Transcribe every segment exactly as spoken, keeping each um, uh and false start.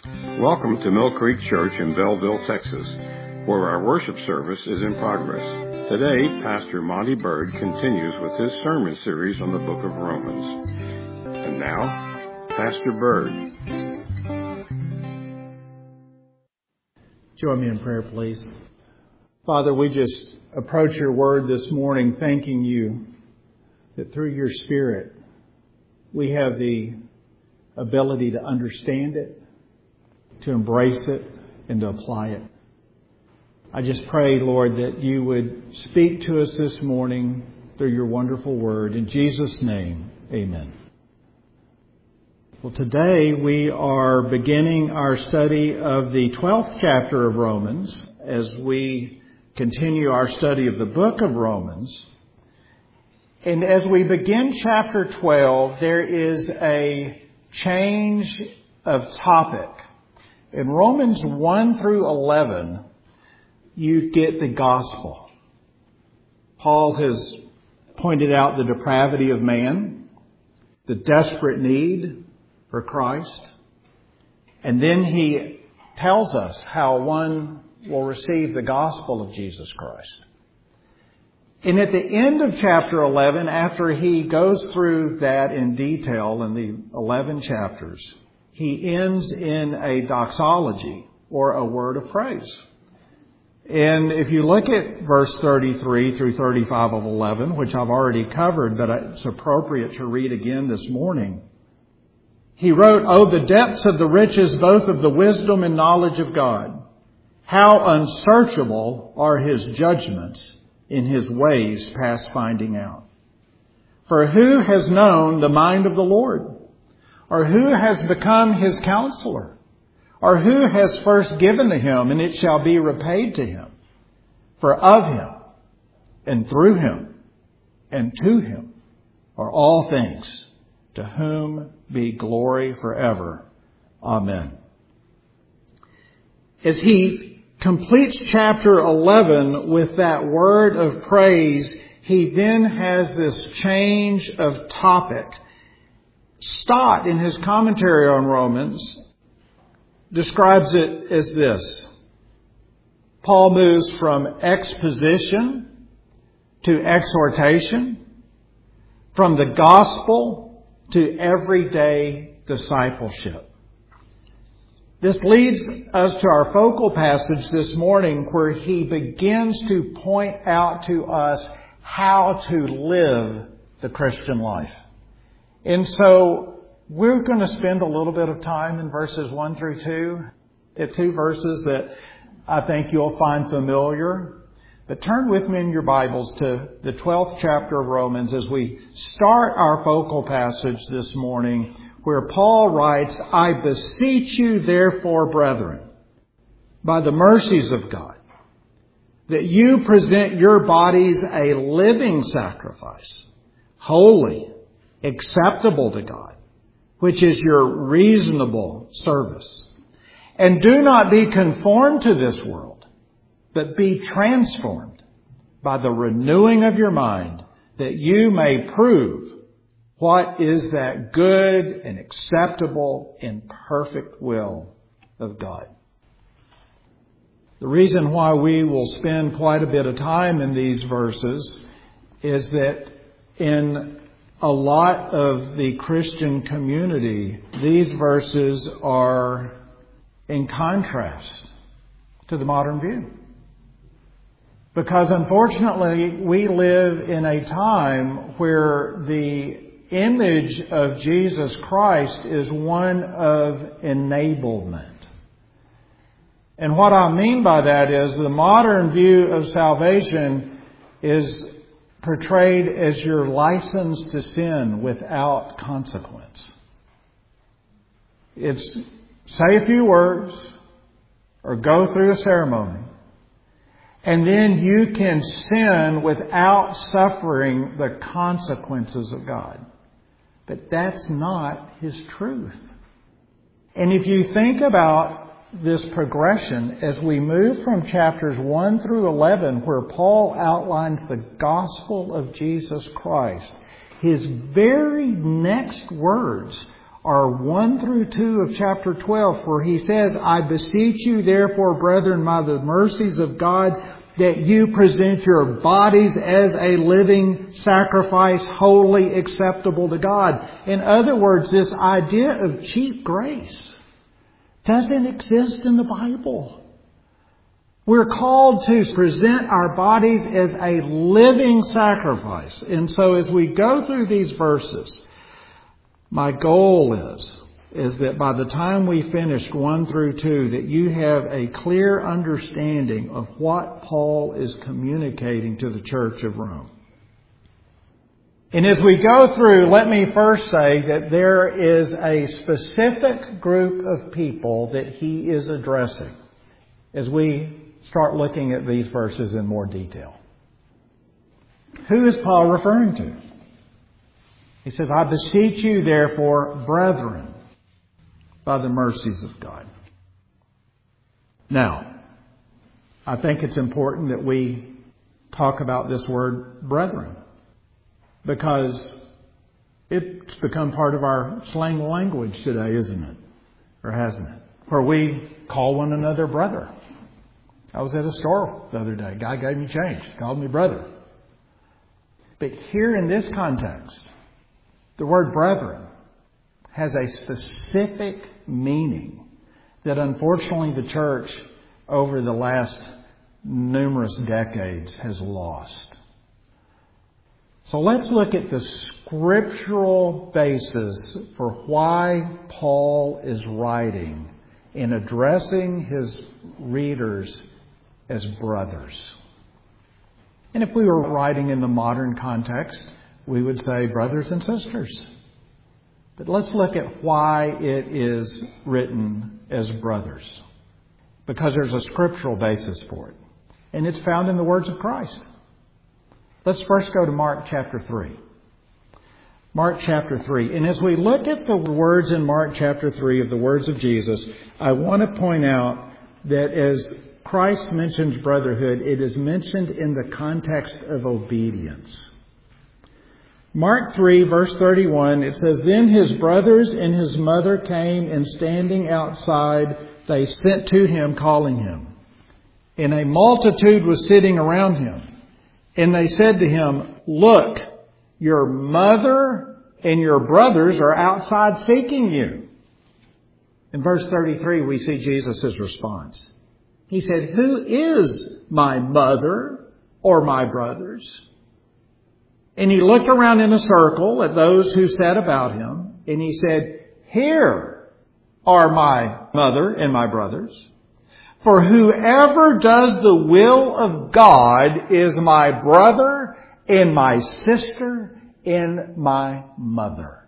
Welcome to Mill Creek Church in Belleville, Texas, where our worship service is in progress. Today, Pastor Monty Bird continues with his sermon series on the book of Romans. And now, Pastor Bird. Join me in prayer, please. Father, we just approach your word this morning thanking you that through your Spirit we have the ability to understand it, to embrace it, and to apply it. I just pray, Lord, that you would speak to us this morning through your wonderful word. In Jesus' name, amen. Well, today we are beginning our study of the twelfth chapter of Romans as we continue our study of the book of Romans. And as we begin chapter twelve, there is a change of topic. In Romans one through eleven, you get the gospel. Paul has pointed out the depravity of man, the desperate need for Christ, and then he tells us how one will receive the gospel of Jesus Christ. And at the end of chapter eleven, after he goes through that in detail in the eleven chapters, he ends in a doxology, or a word of praise. And if you look at verse thirty-three through thirty-five of eleven, which I've already covered, but it's appropriate to read again this morning. He wrote, "Oh, the depths of the riches, both of the wisdom and knowledge of God. How unsearchable are his judgments, in his ways past finding out. For who has known the mind of the Lord? Or who has become his counselor? Or who has first given to him, and it shall be repaid to him? For of him, and through him, and to him are all things, to whom be glory forever. Amen." As he completes chapter eleven with that word of praise, he then has this change of topic. Stott, in his commentary on Romans, describes it as this. Paul moves from exposition to exhortation, from the gospel to everyday discipleship. This leads us to our focal passage this morning, where he begins to point out to us how to live the Christian life. And so we're going to spend a little bit of time in verses one through two, at two verses that I think you'll find familiar. But turn with me in your Bibles to the twelfth chapter of Romans as we start our focal passage this morning, where Paul writes, "I beseech you therefore, brethren, by the mercies of God, that you present your bodies a living sacrifice, holy, acceptable to God, which is your reasonable service. And do not be conformed to this world, but be transformed by the renewing of your mind, that you may prove what is that good and acceptable and perfect will of God." The reason why we will spend quite a bit of time in these verses is that in a lot of the Christian community, these verses are in contrast to the modern view. Because unfortunately, we live in a time where the image of Jesus Christ is one of enablement. And what I mean by that is the modern view of salvation is portrayed as your license to sin without consequence. It's say a few words or go through a ceremony, and then you can sin without suffering the consequences of God. But that's not His truth. And if you think about this progression as we move from chapters one through eleven, where Paul outlines the gospel of Jesus Christ, his very next words are one through two of chapter twelve, where he says, I beseech you therefore, brethren, by the mercies of God, that you present your bodies as a living sacrifice, wholly acceptable to God. In other words, this idea of cheap grace doesn't exist in the Bible. We're called to present our bodies as a living sacrifice. And so as we go through these verses, my goal is, is that by the time we finish one through two, that you have a clear understanding of what Paul is communicating to the church of Rome. And as we go through, let me first say that there is a specific group of people that he is addressing as we start looking at these verses in more detail. Who is Paul referring to? He says, I beseech you therefore, brethren, by the mercies of God. Now, I think it's important that we talk about this word brethren, because it's become part of our slang language today, isn't it? Or hasn't it? Where we call one another brother. I was at a store the other day. A guy gave me change. Called me brother. But here in this context, the word brethren has a specific meaning that unfortunately the church over the last numerous decades has lost. So let's look at the scriptural basis for why Paul is writing and addressing his readers as brothers. And if we were writing in the modern context, we would say brothers and sisters. But let's look at why it is written as brothers. Because there's a scriptural basis for it. And it's found in the words of Christ. Let's first go to Mark chapter three. Mark chapter three. And as we look at the words in Mark chapter three of the words of Jesus, I want to point out that as Christ mentions brotherhood, it is mentioned in the context of obedience. Mark three, verse thirty-one, it says, Then his brothers and his mother came, and standing outside, they sent to him, calling him. And a multitude was sitting around him. And they said to him, Look, your mother and your brothers are outside seeking you. In verse thirty-three, we see Jesus' response. He said, Who is my mother or my brothers? And he looked around in a circle at those who sat about him, and he said, Here are my mother and my brothers. For whoever does the will of God is my brother and my sister and my mother.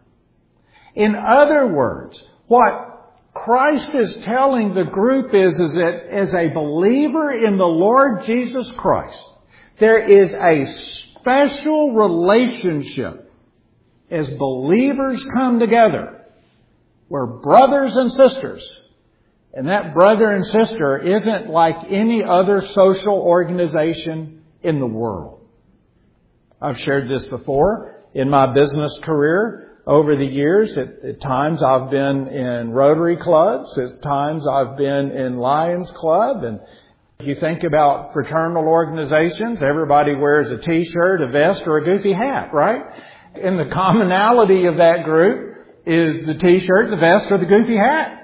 In other words, what Christ is telling the group is, is that as a believer in the Lord Jesus Christ, there is a special relationship as believers come together. We're brothers and sisters. And that brother and sister isn't like any other social organization in the world. I've shared this before in my business career. Over the years, at, at times I've been in Rotary clubs, at times I've been in Lions Club. And if you think about fraternal organizations, everybody wears a t-shirt, a vest, or a goofy hat, right? And the commonality of that group is the t-shirt, the vest, or the goofy hat.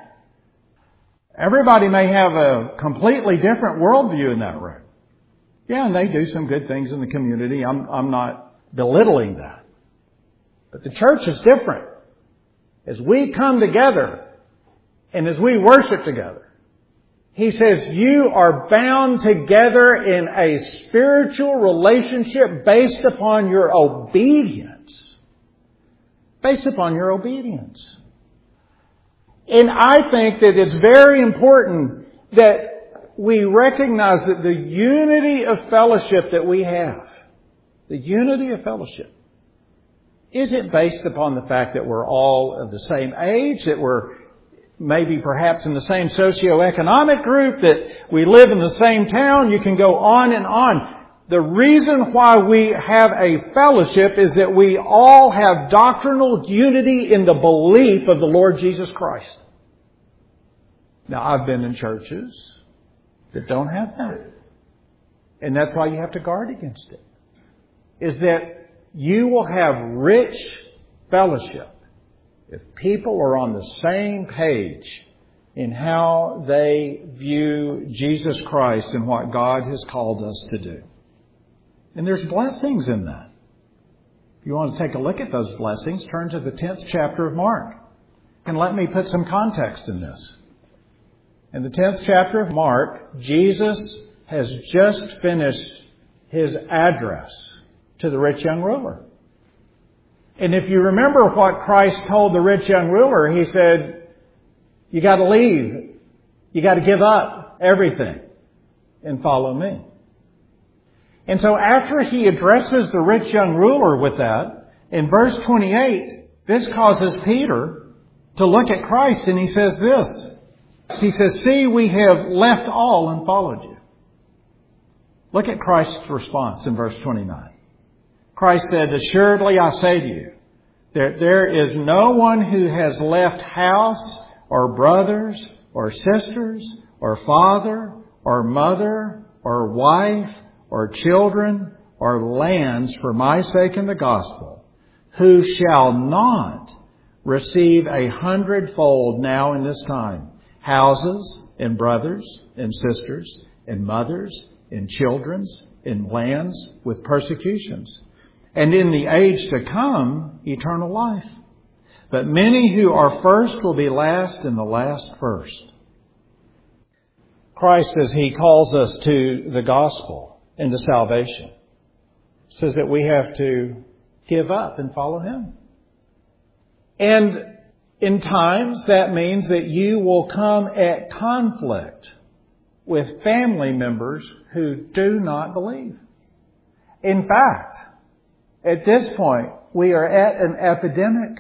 Everybody may have a completely different worldview in that room. Yeah, and they do some good things in the community. I'm, I'm not belittling that. But the church is different. As we come together and as we worship together, he says you are bound together in a spiritual relationship based upon your obedience. Based upon your obedience. And I think that it's very important that we recognize that the unity of fellowship that we have, the unity of fellowship, isn't based upon the fact that we're all of the same age, that we're maybe perhaps in the same socioeconomic group, that we live in the same town. You can go on and on. The reason why we have a fellowship is that we all have doctrinal unity in the belief of the Lord Jesus Christ. Now, I've been in churches that don't have that. And that's why you have to guard against it. Is that you will have rich fellowship if people are on the same page in how they view Jesus Christ and what God has called us to do. And there's blessings in that. If you want to take a look at those blessings, turn to the tenth chapter of Mark. And let me put some context in this. In the tenth chapter of Mark, Jesus has just finished His address to the rich young ruler. And if you remember what Christ told the rich young ruler, He said, you got to leave. You got to give up everything and follow me. And so after He addresses the rich young ruler with that, in verse twenty-eight, this causes Peter to look at Christ, and he says this. He says, see, we have left all and followed you. Look at Christ's response in verse twenty-nine. Christ said, assuredly I say to you, that there is no one who has left house or brothers or sisters or father or mother or wife or children or lands for my sake in the gospel, who shall not receive a hundredfold now in this time, houses and brothers and sisters and mothers and children and lands with persecutions, and in the age to come, eternal life. But many who are first will be last, and the last first. Christ, as He calls us to the gospel and to salvation, says that we have to give up and follow Him. And in times, that means that you will come at conflict with family members who do not believe. In fact, at this point, we are at an epidemic.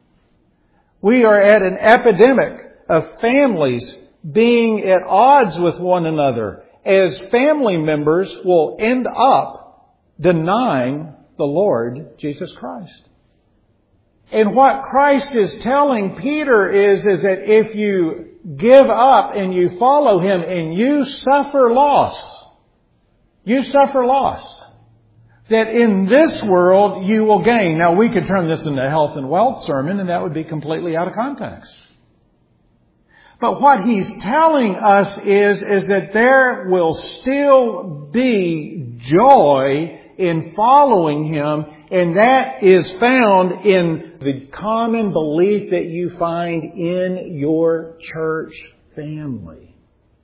We are at an epidemic of families being at odds with one another, as family members will end up denying the Lord Jesus Christ. And what Christ is telling Peter is, is that if you give up and you follow Him and you suffer loss, you suffer loss, that in this world you will gain. Now, we could turn this into a health and wealth sermon, and that would be completely out of context. But what He's telling us is, is that there will still be joy in following Him, and that is found in the common belief that you find in your church family.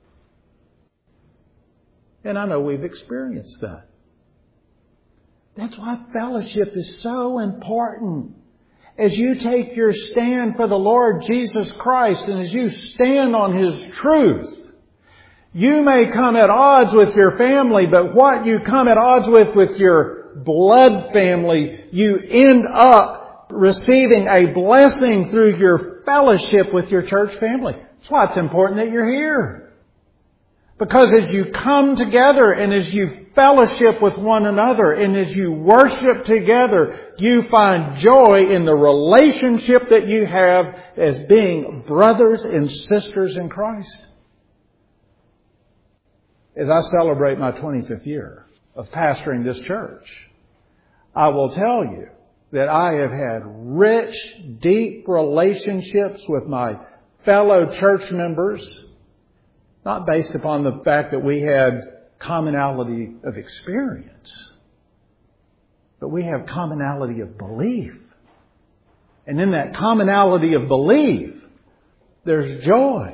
And I know we've experienced that. That's why fellowship is so important. As you take your stand for the Lord Jesus Christ, and as you stand on His truth, you may come at odds with your family, but what you come at odds with with your blood family, you end up receiving a blessing through your fellowship with your church family. That's why it's important that you're here. Because as you come together and as you fellowship with one another and as you worship together, you find joy in the relationship that you have as being brothers and sisters in Christ. As I celebrate my twenty-fifth year of pastoring this church, I will tell you that I have had rich, deep relationships with my fellow church members, not based upon the fact that we had commonality of experience, but we have commonality of belief. And in that commonality of belief, there's joy.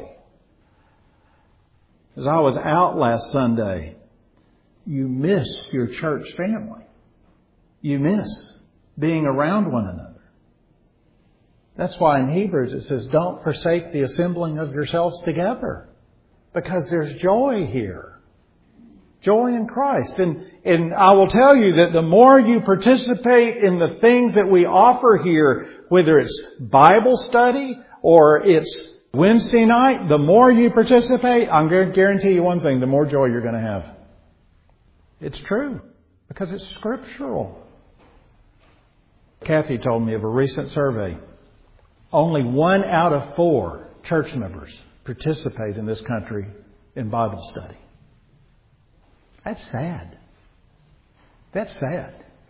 As I was out last Sunday, you miss your church family. You miss being around one another. That's why in Hebrews it says, don't forsake the assembling of yourselves together. Because there's joy here. Joy in Christ. And, and I will tell you that the more you participate in the things that we offer here, whether it's Bible study or it's Wednesday night, the more you participate, I'm going to guarantee you one thing, the more joy you're going to have. It's true. Because it's scriptural. Kathy told me of a recent survey. Only one out of four church members participate in this country in Bible study. That's sad. That's sad.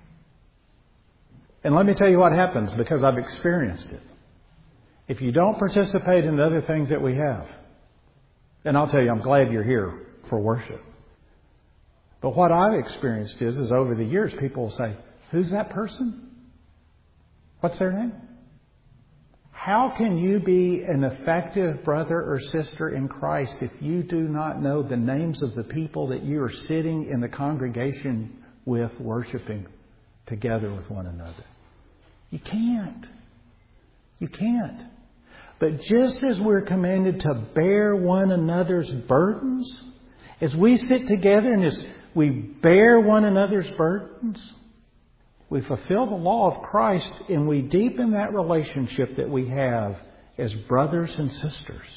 And let me tell you what happens, because I've experienced it. If you don't participate in the other things that we have, and I'll tell you, I'm glad you're here for worship. But what I've experienced is, is over the years, people will say, who's that person? What's their name? How can you be an effective brother or sister in Christ if you do not know the names of the people that you are sitting in the congregation with, worshiping together with one another? You can't. You can't. But just as we're commanded to bear one another's burdens, as we sit together and as we bear one another's burdens, we fulfill the law of Christ and we deepen that relationship that we have as brothers and sisters.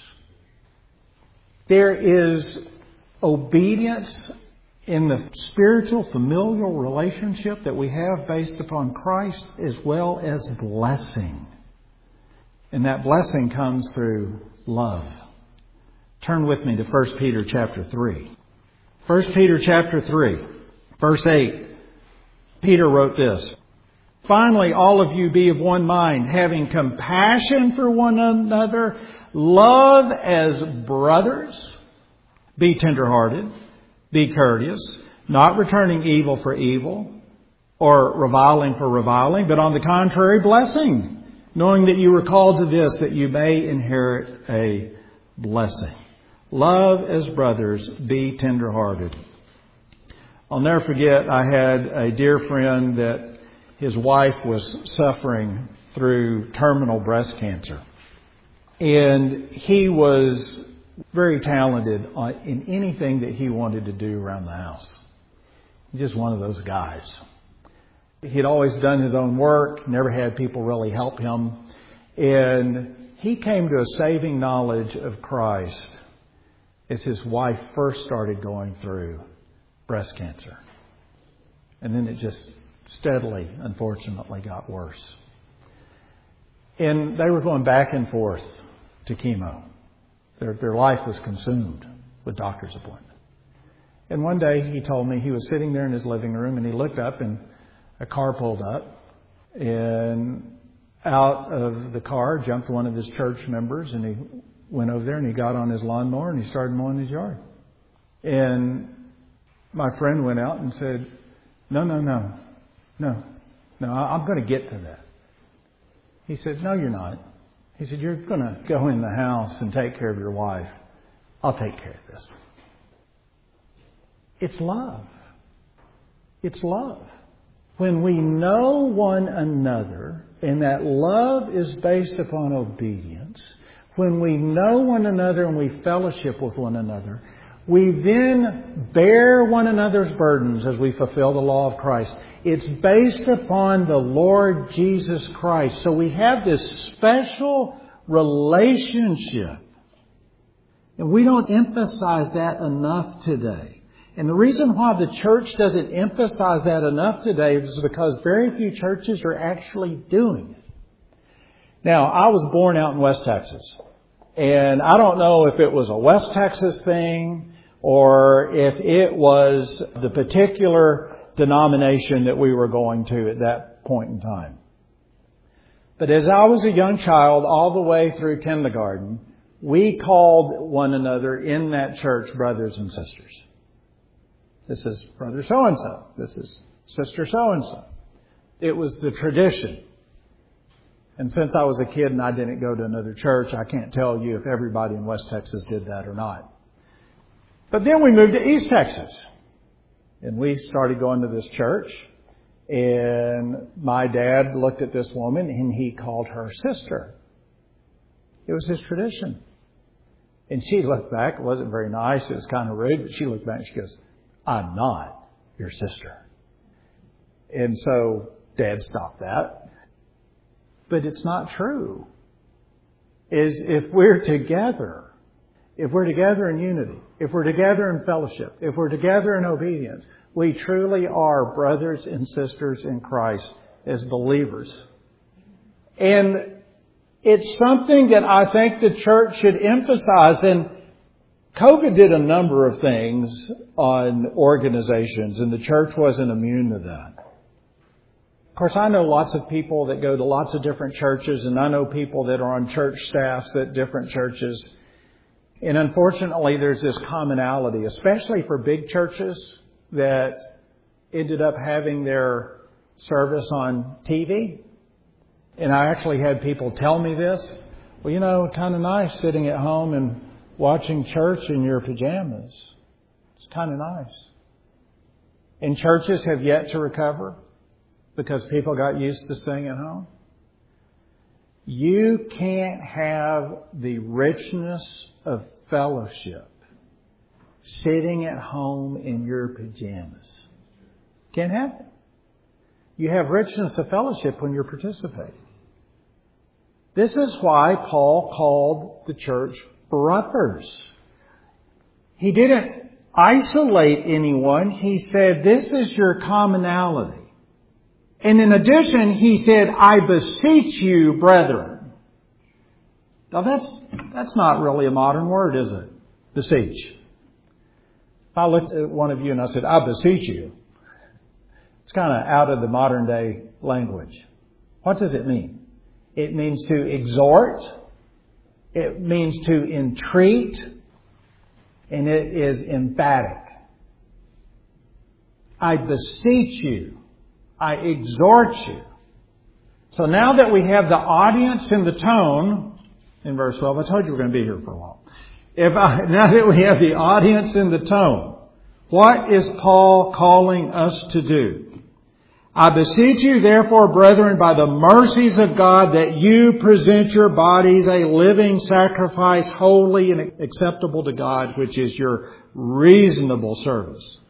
There is obedience in the spiritual familial relationship that we have based upon Christ, as well as blessing. And that blessing comes through love. Turn with me to First Peter chapter three. First Peter chapter three, verse eight. Peter wrote this: Finally, all of you be of one mind, having compassion for one another, love as brothers, be tenderhearted, be courteous, not returning evil for evil, or reviling for reviling, but on the contrary, blessing, knowing that you were called to this, that you may inherit a blessing. Love as brothers, be tenderhearted. I'll never forget, I had a dear friend that his wife was suffering through terminal breast cancer. And he was very talented in anything that he wanted to do around the house. Just one of those guys. He'd always done his own work, never had people really help him. And he came to a saving knowledge of Christ as his wife first started going through breast cancer. And then it just steadily, unfortunately, got worse. And they were going back and forth to chemo. Their, their life was consumed with doctor's appointments. And one day he told me he was sitting there in his living room and he looked up and a car pulled up, and out of the car jumped one of his church members, and he went over there and he got on his lawnmower and he started mowing his yard. And my friend went out and said, no, no, no, no, no, I'm going to get to that. He said, no, you're not. He said, you're going to go in the house and take care of your wife. I'll take care of this. It's love. It's love. When we know one another, and that love is based upon obedience, when we know one another and we fellowship with one another, we then bear one another's burdens as we fulfill the law of Christ. It's based upon the Lord Jesus Christ. So we have this special relationship. And we don't emphasize that enough today. And the reason why the church doesn't emphasize that enough today is because very few churches are actually doing it. Now, I was born out in West Texas. And I don't know if it was a West Texas thing or if it was the particular denomination that we were going to at that point in time. But as I was a young child, all the way through kindergarten, we called one another in that church brothers and sisters. This is brother so-and-so. This is sister so-and-so. It was the tradition. And since I was a kid and I didn't go to another church, I can't tell you if everybody in West Texas did that or not. But then we moved to East Texas. And we started going to this church. And my dad looked at this woman and he called her sister. It was his tradition. And she looked back. It wasn't very nice. It was kind of rude. But she looked back and she goes, I'm not your sister. And so Dad stopped that. But it's not true. Is if we're together if we're together in unity, if we're together in fellowship, if we're together in obedience, we truly are brothers and sisters in Christ as believers. And it's something that I think the church should emphasize. And COVID did a number of things on organizations, and the church wasn't immune to that. Of course, I know lots of people that go to lots of different churches, and I know people that are on church staffs at different churches. And unfortunately, there's this commonality, especially for big churches that ended up having their service on T V. And I actually had people tell me this. Well, you know, kind of nice sitting at home and watching church in your pajamas. It's kind of nice. And churches have yet to recover because people got used to staying at home. You can't have the richness of fellowship sitting at home in your pajamas. Can't have it. You have richness of fellowship when you're participating. This is why Paul called the church brothers. He didn't isolate anyone. He said, this is your commonality. And in addition, he said, I beseech you, brethren. Now that's, that's not really a modern word, is it? Beseech. If I looked at one of you and I said, I beseech you, it's kind of out of the modern day language. What does it mean? It means to exhort. It means to entreat. And it is emphatic. I beseech you. I exhort you. So now that we have the audience and the tone, in verse twelve, I told you we're going to be here for a while. If I, now that we have the audience and the tone, what is Paul calling us to do? I beseech you, therefore, brethren, by the mercies of God, that you present your bodies a living sacrifice, holy and acceptable to God, which is your reasonable service.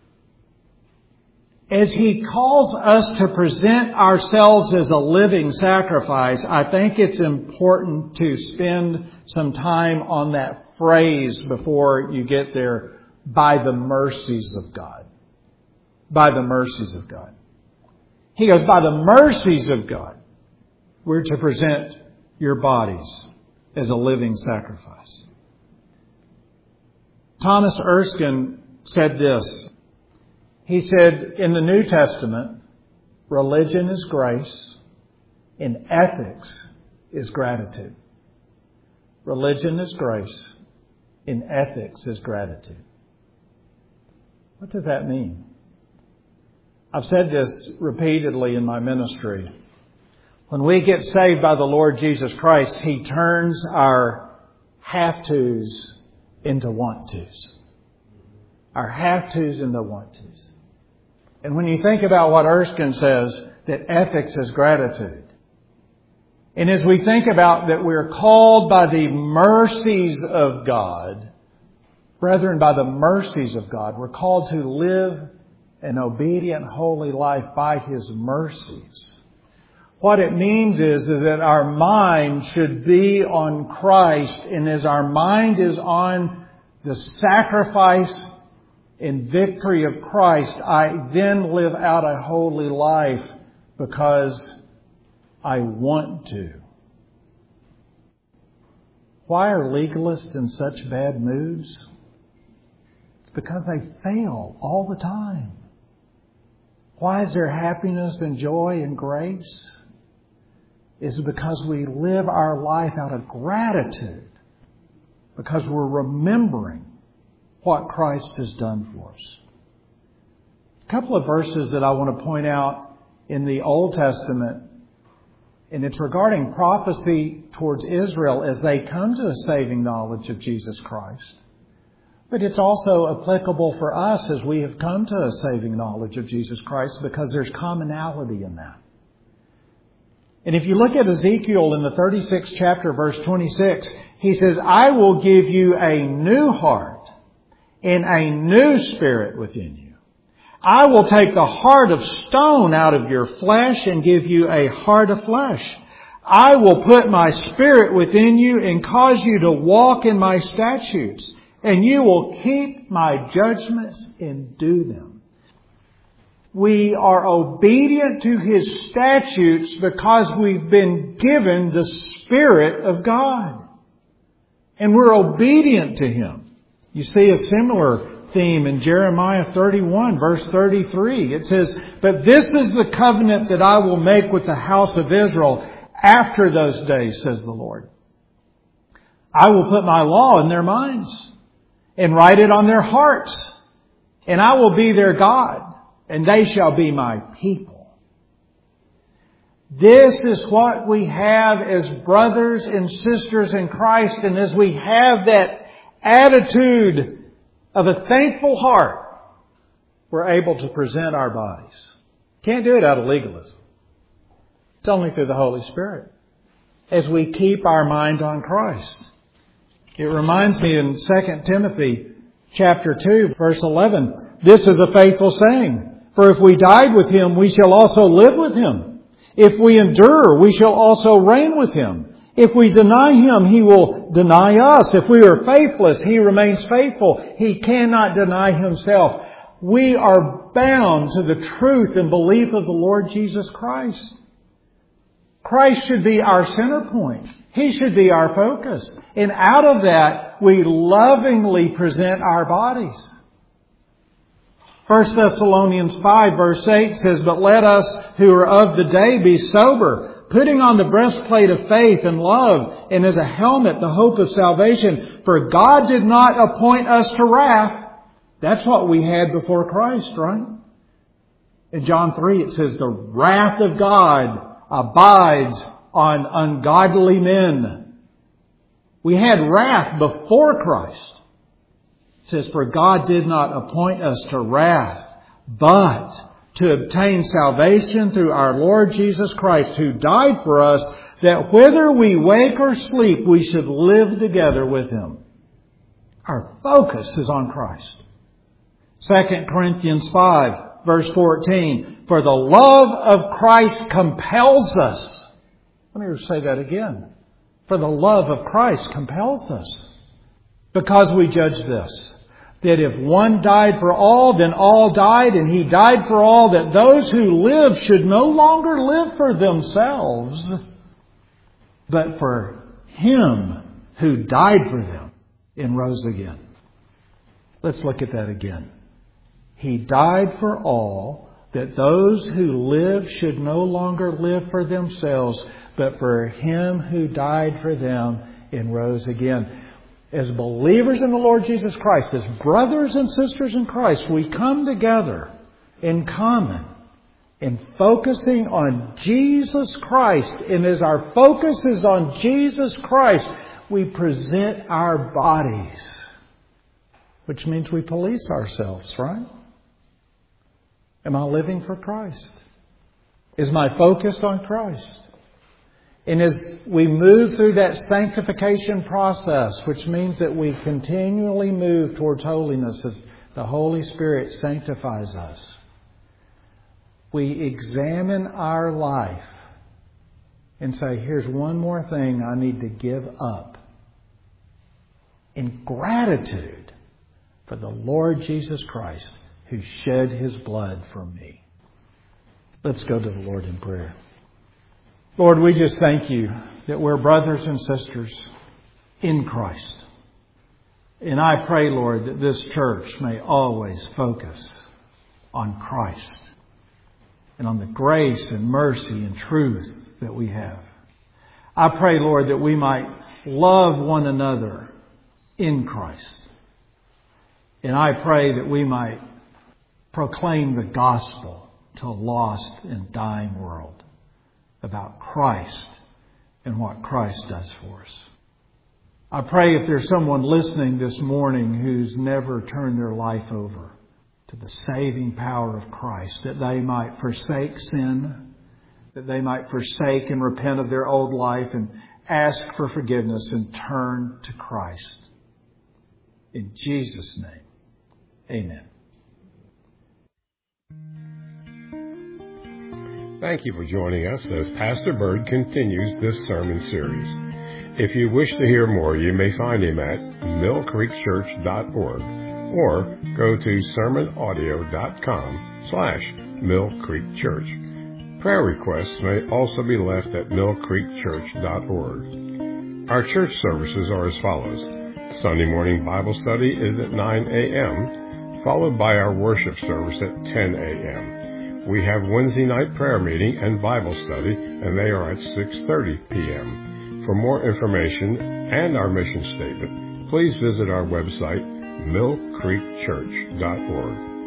As he calls us to present ourselves as a living sacrifice, I think it's important to spend some time on that phrase before you get there, by the mercies of God. By the mercies of God. He goes, by the mercies of God, we're to present your bodies as a living sacrifice. Thomas Erskine said this. He said, in the New Testament, religion is grace and ethics is gratitude. Religion is grace and ethics is gratitude. What does that mean? I've said this repeatedly in my ministry. When we get saved by the Lord Jesus Christ, He turns our have-tos into want-tos. Our have-tos into want-tos. And when you think about what Erskine says, that ethics is gratitude. And as we think about that we're called by the mercies of God, brethren, by the mercies of God, we're called to live an obedient, holy life by His mercies. What it means is, is that our mind should be on Christ, and as our mind is on the sacrifice and victory of Christ, I then live out a holy life because I want to. Why are legalists in such bad moods? It's because they fail all the time. Why is there happiness and joy and grace? It's because we live our life out of gratitude. Because we're remembering what Christ has done for us. A couple of verses that I want to point out in the Old Testament, and it's regarding prophecy towards Israel as they come to a saving knowledge of Jesus Christ. But it's also applicable for us as we have come to a saving knowledge of Jesus Christ, because there's commonality in that. And if you look at Ezekiel in the thirty-sixth chapter, verse twenty-six, he says, I will give you a new heart and a new spirit within you. I will take the heart of stone out of your flesh and give you a heart of flesh. I will put my spirit within you and cause you to walk in my statutes and you will keep my judgments and do them. We are obedient to His statutes because we've been given the Spirit of God. And we're obedient to Him. You see a similar theme in Jeremiah thirty-one, verse thirty-three. It says, "But this is the covenant that I will make with the house of Israel after those days, says the Lord. I will put my law in their minds and write it on their hearts. And I will be their God, and they shall be my people." This is what we have as brothers and sisters in Christ. And as we have that attitude of a thankful heart, we're able to present our bodies. Can't do it out of legalism. It's only through the Holy Spirit. As we keep our mind on Christ. It reminds me in Second Timothy chapter two, verse eleven, "This is a faithful saying, for if we died with Him, we shall also live with Him. If we endure, we shall also reign with Him. If we deny Him, He will deny us. If we are faithless, He remains faithful. He cannot deny Himself." We are bound to the truth and belief of the Lord Jesus Christ. Christ should be our center point. He should be our focus. And out of that, we lovingly present our bodies. First Thessalonians five, verse eight says, "But let us who are of the day be sober, putting on the breastplate of faith and love, and as a helmet the hope of salvation. For God did not appoint us to wrath." That's what we had before Christ, right? In John three it says, "The wrath of God abides on ungodly men." We had wrath before Christ. It says, "For God did not appoint us to wrath, but to obtain salvation through our Lord Jesus Christ, who died for us, that whether we wake or sleep, we should live together with Him." Our focus is on Christ. Second Corinthians five, verse fourteen, "For the love of Christ compels us." Let me say that again. For the love of Christ compels us. Because we judge this, that if one died for all, then all died, and He died for all, that those who live should no longer live for themselves, but for Him who died for them and rose again. Let's look at that again. He died for all, that those who live should no longer live for themselves, but for Him who died for them and rose again. As believers in the Lord Jesus Christ, as brothers and sisters in Christ, we come together in common in focusing on Jesus Christ. And as our focus is on Jesus Christ, we present our bodies, which means we police ourselves, right? Am I living for Christ? Is my focus on Christ? And as we move through that sanctification process, which means that we continually move towards holiness as the Holy Spirit sanctifies us, we examine our life and say, here's one more thing I need to give up in gratitude for the Lord Jesus Christ who shed His blood for me. Let's go to the Lord in prayer. Lord, we just thank You that we're brothers and sisters in Christ. And I pray, Lord, that this church may always focus on Christ and on the grace and mercy and truth that we have. I pray, Lord, that we might love one another in Christ. And I pray that we might proclaim the gospel to a lost and dying world about Christ and what Christ does for us. I pray if there's someone listening this morning who's never turned their life over to the saving power of Christ, that they might forsake sin, that they might forsake and repent of their old life and ask for forgiveness and turn to Christ. In Jesus' name, amen. Thank you for joining us as Pastor Bird continues this sermon series. If you wish to hear more, you may find him at mill creek church dot org or go to sermon audio dot com slash Mill Creek Church. Prayer requests may also be left at mill creek church dot org. Our church services are as follows. Sunday morning Bible study is at nine a.m., followed by our worship service at ten a.m. We have Wednesday night prayer meeting and Bible study, and they are at six thirty p.m. For more information and our mission statement, please visit our website, mill creek church dot org.